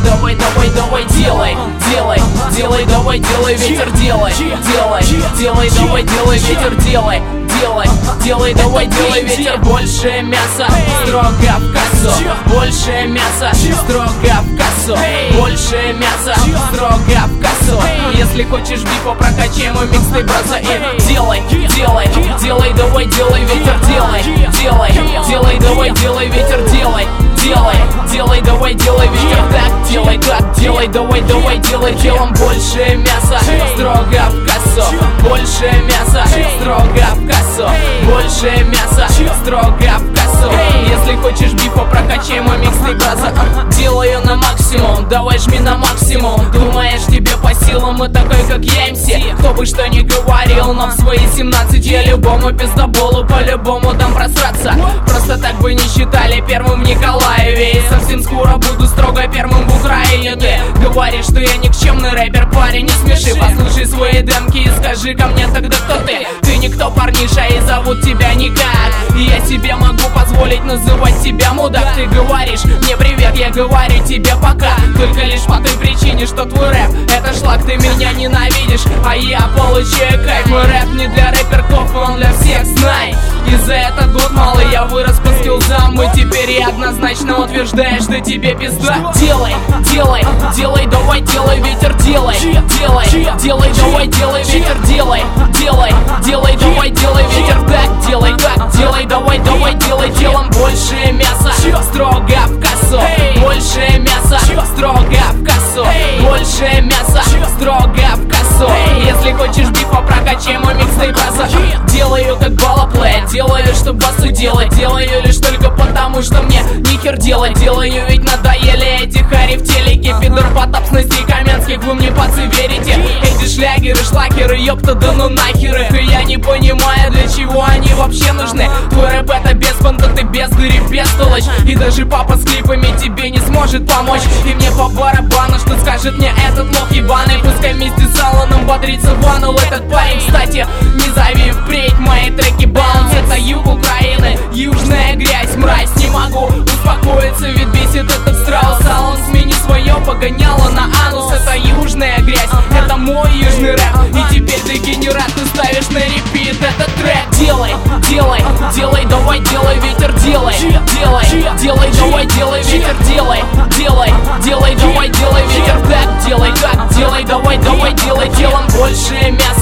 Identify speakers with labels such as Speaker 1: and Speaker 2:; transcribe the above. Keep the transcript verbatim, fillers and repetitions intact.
Speaker 1: давай, давай, давай, делай, делай, делай, давай, делай, ветер, делай, делай, делай, давай, делай, ветер, делай, делай, делай, давай, делай, ветер. Больше мяса, строго в кассу. Больше мяса, строго в кассу. Больше мяса, строго в кассу. Если хочешь бифа, прокачай мой микстейп, браза, и делай, делай, делай, давай, делай, ветер, делай, делай, делай, давай, делай, ветер, делай, делай, делай, давай, делай, ветер, так, делай, так, делай, давай, давай, делай, делом больше мяса, строго в кассу. Больше мяса, строго в кассу. Больше мяса, строго в кассу. Если хочешь бифа, прокачай мой микстейп, браза. Делаю на максимум, давай жми на максимум. Думаешь, тебе по силам и такой, как я, эм си? Кто бы что ни говорил, но в свои семнадцать я любому пиздоболу по-любому дам просраться. Просто так бы не считали первым в Николаеве. И совсем скоро буду строго первым в Украине. Ты говоришь, что я никчемный рэпер, парень, не смеши. Послушай свои демки и скажи ко мне тогда, кто ты. Ты никто, парниша, и зовут тебя никак. И я себе могу позволить называть тебя мудак. Ты говоришь мне привет, я говорю тебе пока. Только лишь по той причине, что твой рэп это шлак, ты меня ненавидишь, а я получаю кайф. Мой рэп не для рэперков, он для всех, знай. И за этот год малый я вырос по скиллзам. И теперь я однозначно утверждаю, что тебе пизда. Делай, делай, делай, давай, делай, ветер, делай, делай, делай, давай, делай, ветер, делай, делай, делай, давай, делай, ветер, так, делай, так, делай, давай, давай, делай, делом больше мяса, строго в кассу. Больше мяса, строго в кассу. Больше мяса, строго в кассу. Если хочешь бифа, прокачай мой микстейп, браза. Делаю как баллоплей, делаю, чтобы басу делать. Делаю лишь только потому, что мне нихер делать. Делаю, ведь надоели эти хари в телеке. Пидор Потап с Настей Каменских, вы мне пацы верите? Эти шлягеры, шлакеры, ёпта, да ну нахер их. И я не понимаю, для чего они вообще нужны. Твой рэп это без банда, ты без дыри, без толочь. И даже папа с клипами тебе не сможет помочь. И мне по барабану, что скажет мне этот лох ебаный. Пускай вместе с Аланом бодрится ванул этот парень. Кстати, не зови впредь мои треки баланс. Это юг Украины, южная грязь, мразь. Не могу успокоиться, ведь бесит этот страус. Алан, смени свое погоняло на анус. Это южная грязь, это мой южный рэп. И теперь ты генерат, ты ставишь на репит этот трек. Делай, делай, делай, давай, делай, ветер, делай, делай, делай, давай, делай, ветер, делай, делай, делай, давай, делай, ветер, так, делай, как, делай, давай, давай, делай, делом больше мяса.